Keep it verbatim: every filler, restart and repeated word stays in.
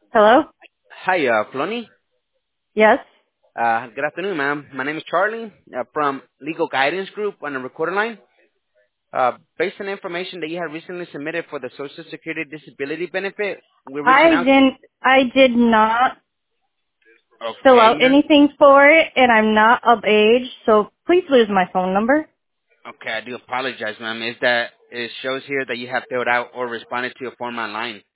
Hello? Hi, uh, Flonny. Yes? Uh, good afternoon, ma'am. My name is Charlie uh, from Legal Guidance Group on the recorder line. Uh, based on information that you have recently submitted for the Social Security Disability Benefit, we're reaching I out. didn't, I did not fill Okay, out ma'am. anything for it, and I'm not of age, so please lose my phone number. Okay, I do apologize, ma'am. Is that it shows here that you have filled out or responded to a form online?